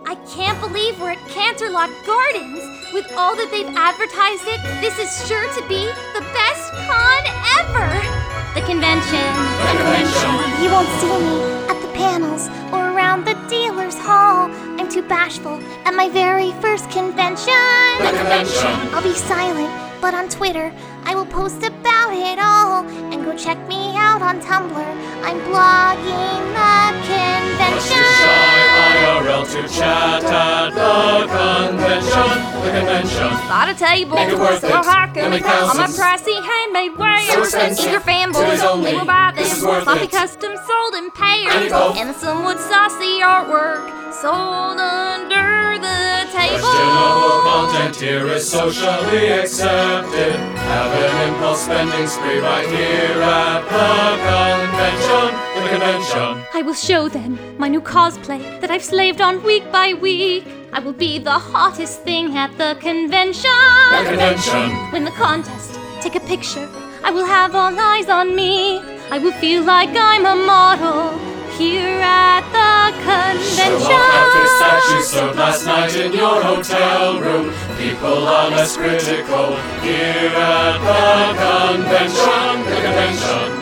I can't believe we're at Canterlot Gardens. With all that they've advertised it, this is sure to be the best con ever. The convention. The convention. You won't see me at the panels or around the dealer's hall. I'm too bashful at my very first convention. The convention. I'll be silent, but on Twitter I will post about it all. And go check me out on Tumblr. I'm blogging the convention. Too shy IRL to chat at the convention. The convention. Bought a table, Make it worth so it. hawking Only on my thousands. pricey handmade wares. So expensive. Eager fanboys Today's only. they will buy them. This is worth Sloppy it. custom sold in And pairs. you both. And the somewhat saucy artwork sold under the table. Questionable content here is socially accepted. Have an impulse spending spree right here at the convention. The convention. I will show them my new cosplay that I've slaved on week by week. I will be the hottest thing at the convention. The convention. Win the contest, take a picture. I will have all eyes on me. I will feel like I'm a model here at the convention. Show off outfits that you sewed last night in your hotel room. People are less critical here at the convention. The convention.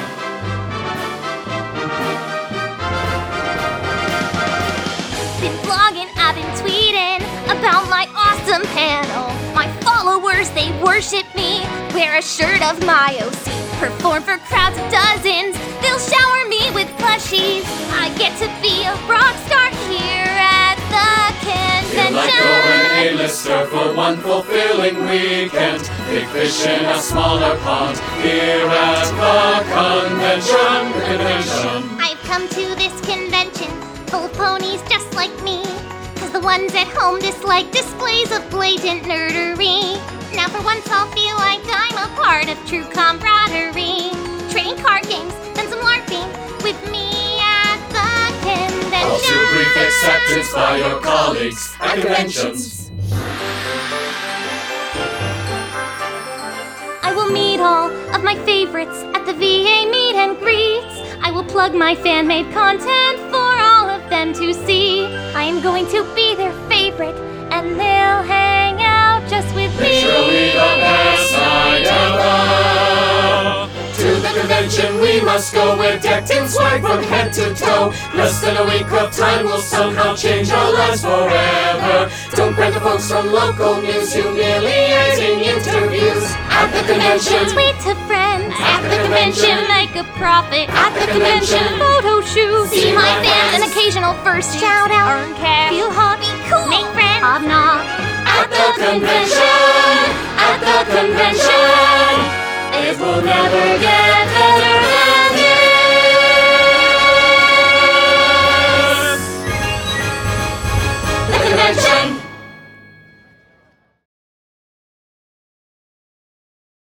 Been blogging, I've been tweeting about my awesome panel. My followers, they worship me. Wear a shirt of my OC. Perform for crowds of dozens. They'll shower me with plushies. I get to be a rock star here at the Feel like you're an convention. A-lister for one fulfilling weekend. Big fish in a smaller pond here at the convention. The convention. I've come to this convention full of ponies just like me. Cause the ones at home dislike displays of blatant nerdery. Now for once I'll feel like I'm a part of true camaraderie. Trading card games, then some LARPing with me at the convention. All too brief acceptance by your colleagues at conventions. I will meet all of my favorites at the VA meet and greets. I will plug my fan-made content for all of them to see. I am going to be their favorite, and they'll hang out just with me. Literally the best night ever. To the convention we must go. We're decked in swag from head to toe. Less than a week of time will somehow change our lives forever. Don't grant the folks from local news humiliating interviews at the convention. Tweet to friends At the convention. Make a profit At the convention. Photo shoot. See my fans. An occasional first shout out. Earn cash. Feel hot. Be cool. Make friends. Hobnob. At the convention. At the convention. It will never get better than this. The convention.